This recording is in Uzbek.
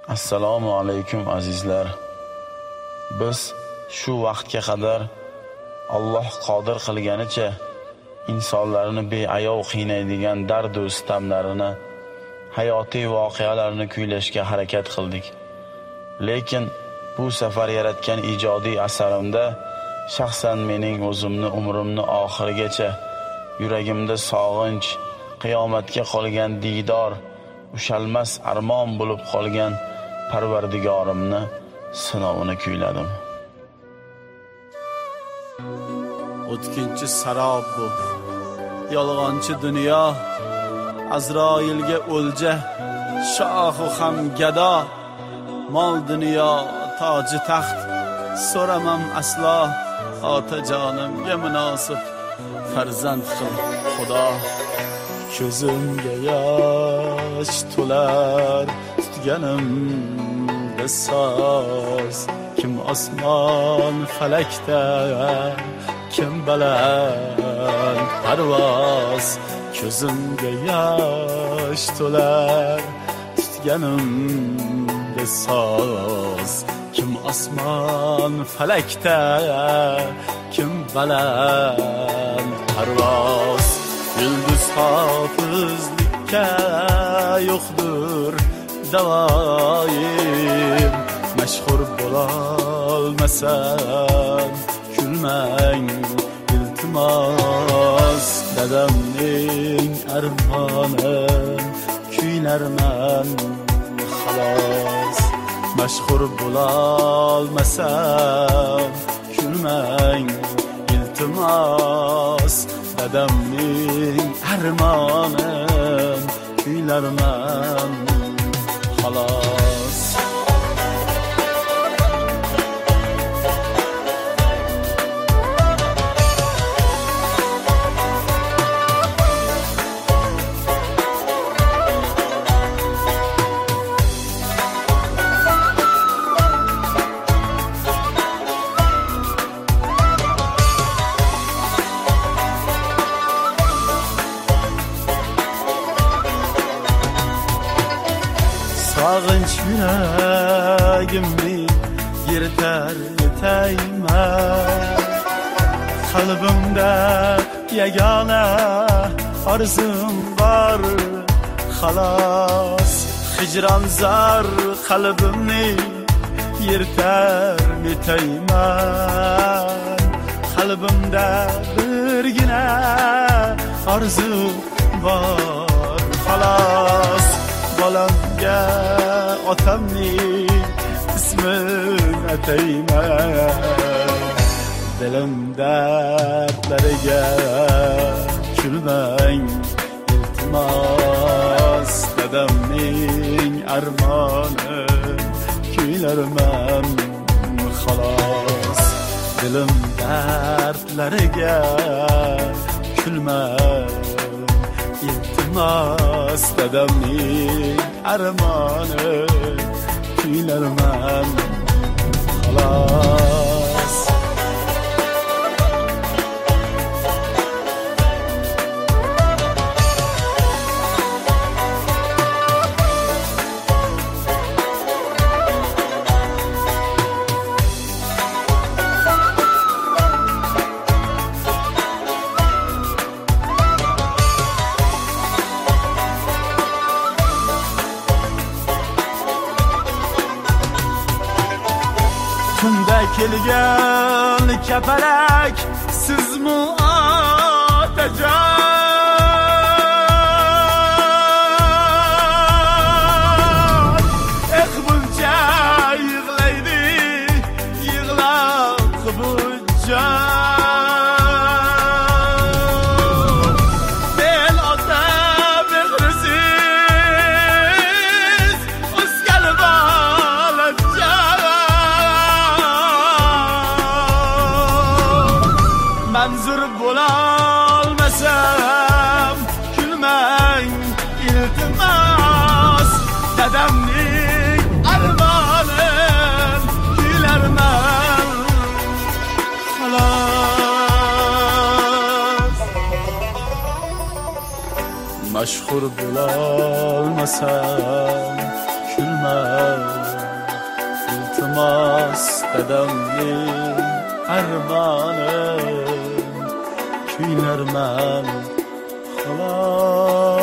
Assalomu alaykum azizlar. Biz shu vaqtga qadar Alloh qodir qilganicha insonlarni beayov qiynaydigan dard va sitamlarini, hayotiy voqealarni kuylashga harakat qildik. Lekin bu safar yaratgan ijodiy asarimda shaxsan mening o'zimni umrimni oxirigacha yuragimda sog'inch, qiyomatga qolgan diydor, ushalmas armon bo'lib qolgan Parvardigorimni sinovini kuyladim. O'tkinchi sarob bu, yolg'onchi dunyo, Azroilga o'lja, shohu ham gado, mol dunyo, toji taxt, so'ramam aslo, otajonimga munosib farzand qil Xudo. Ko'zimga yosh to'lar, tutganimda soz, kim osmon falakda, kim baland parvoz. Ko'zimga yosh to'lar, tutganimda soz, kim osmon falakda, kim baland parvoz. Yulduz hofizlikka yo'qdir davoyim, mashhur bo'lolmasam kulmang iltimos. Dadamning armoni kuylarman xolos. Mashhur bo'lolmasam kulmang iltimos. Dadamning armoni kuylarman xolos. Sog'inch yuragimni yirtar tayma, qalbimda yagona orzum bor xolos. Hijron zar qalbimni yirtar tayma, qalbimda birgina orzu bor xolos. Bolamga otamning ismin atayman, dilim dardlariga kulmang iltimos. Dadamning armoni kuylarman xolos. Dilim dardlariga kulmang iltimos. Dadamning armoni kuylarman xolos. Tunda kelgan kapalak sizmi otajon? Buncha yig'laydi, yig'lab qubujjon. El ota mehrisiz o'sgan bolajon. Manzur bo'lolmasam kulmang iltimos. Dadamning armoni kuylarman xolos. Mashhur bo'lolmasam kulmang o'chmas dadamning armoni, kuylarman xolos.